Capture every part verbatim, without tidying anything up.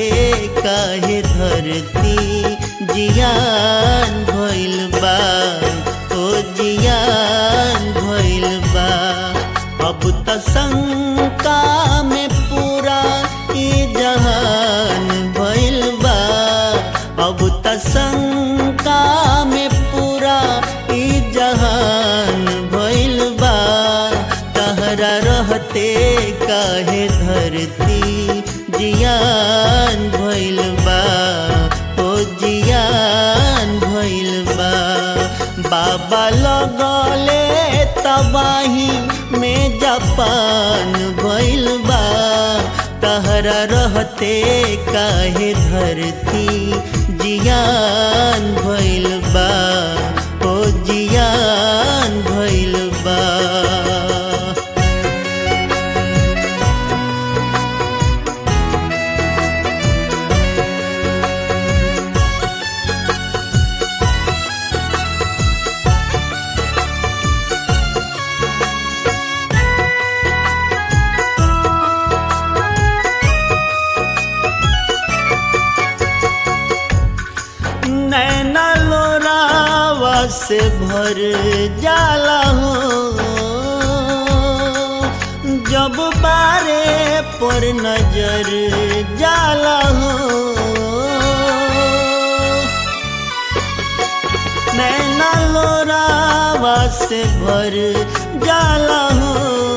काहे धरती जियान भइल बा, ओ जियान भइल बा। अब त शंका में पूरा ई जहान भइल बा, अब त शंका में पूरा ई जहान भइल बा। तहरा रहते काहे धरती जियान भइल बा, ओ जियान भइल बा। बाबा लगले तबाही में जापान भइल बा, तहरा रहते काहे धरती जियान भइल बा, ओ जियान भइल बा। नैना लोरावा से भर जाला हो, जब बारे पर नजर जाला हो। नैना लोरावा से भर जाला हो,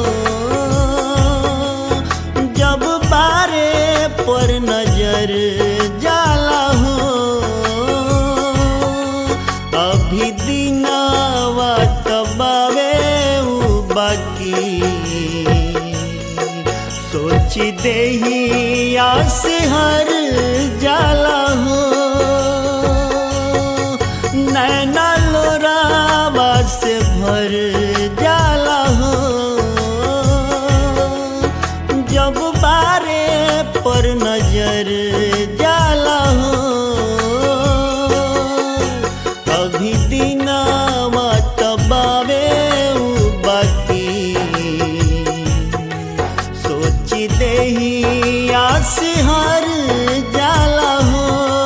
जब बारे पर नजर जाला हो। अभी दिनावा तबावे उ बाकी, सोच देही आस हर जाला हो। नैना लोरावा से भर जाला हो, जब बारे पर नजर जाला हो। अभी दिनावा तबावे उ बाकी, सोच देही आस हर जाला हो।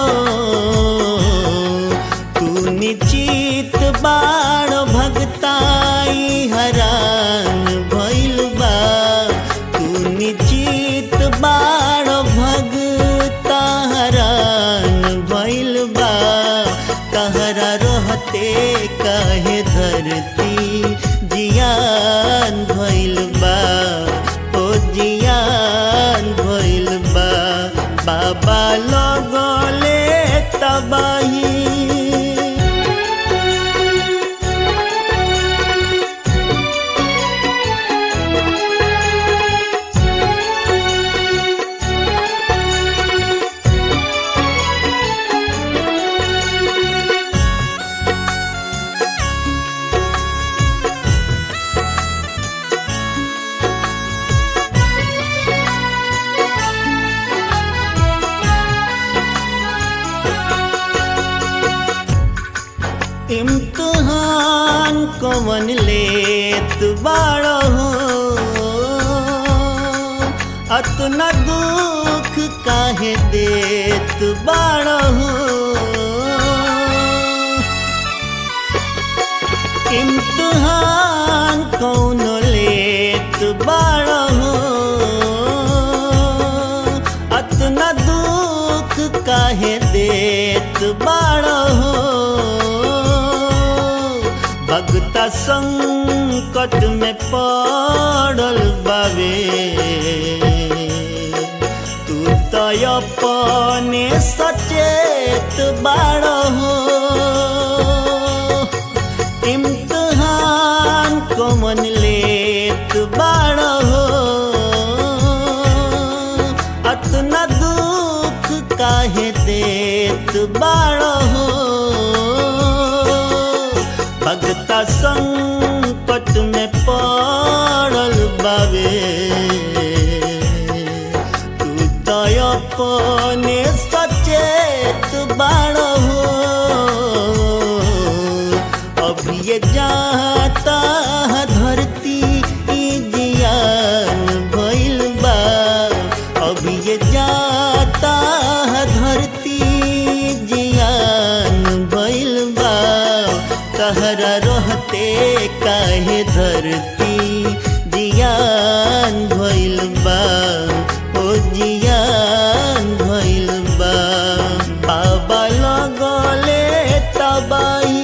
तू निश्चित बाण भगताई हरान भइल बा, तू निश्चित बाण भगता हरान भइल बा। तहरा रहते काहे धरती जियान भइल बा, ओ जियान भइल बा। बाबा लगले तबाही, इम्तिहान कवन लेत बाड़ा हो, अतना दुख काहे देत बाड़ा हो। इम्तिहान कौन लेत बाड़ा हो, अतना दुख काहे देत बाड़ा हो। भगता संकट में पड़ल बावे, तू तो अपने सचेत बाड़ा हो। इम्तिहान कौन लेत बाड़ा हो, अतना दुख काहे देत बाड़ा हो। भगता संकट में पड़ल बावे, तू तो अपने सचेत बाड़ा हो। अब ये जाता धरती जियान भइल बा, अब ये जाता रहते काहे धरती जियान भइल बा, ओ जियान भइल बा। बाबा लगले तबाही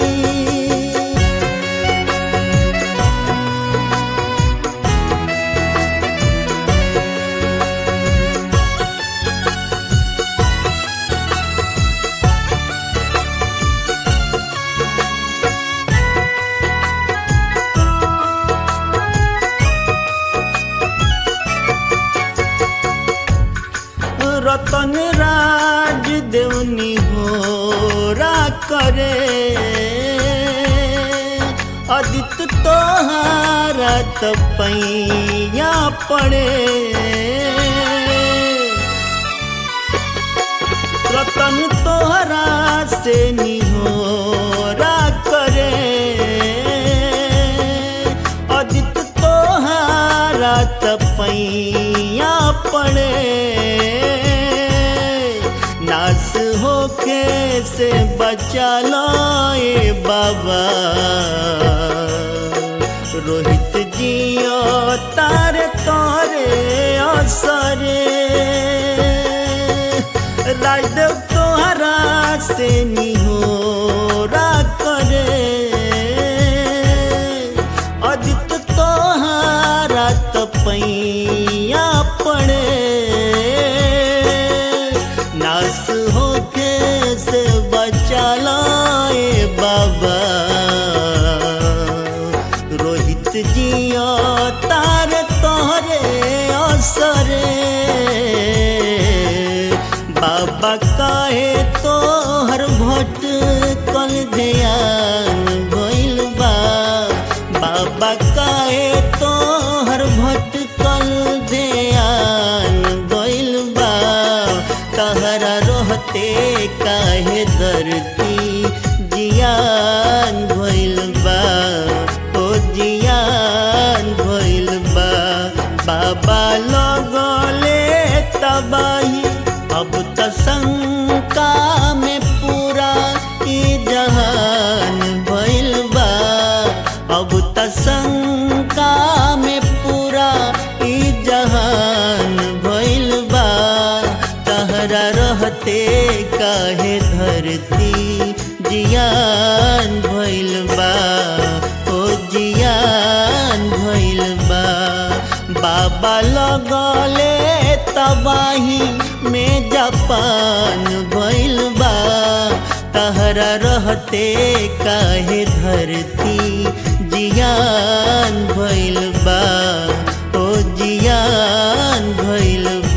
रतन राज देवनी होरा करे, अदित तोहारा तपैया पड़े। रतन तोहरा से निहोरा करे, अदित तोहारा तपैया पड़े। नास होके से बचा लो ए बाबा, रोहित जियो तारे तोरे असरे। राजदेव तोहरा से निहोरा करे, अदित तोहरा तपैया पड़े। नास होके से बचा लो ए बाबा, रोहित जियो तारे तोहरे असरे। बाबा काहे तोहर भट कल ध्यान भइल बा, बाबा काहे तोहर भट कल ध्यान भइल बा। तहरा रहते काहे धरती जियान भइल बा, ओ जियान भइल बा। बाबा लगले तबाही अब त शंका में पूरा ई जहान भइल बा, अब त शंका में पूरा ई जहान भइल बा। तहरा रहते काहे धरती जियान भइल बा, ओ जियान भइल बा। बाबा लगले तबाही में जापान भइल बा, तहरा रहते काहे धरती जियान भइल बा, ओ जियान भइल बा।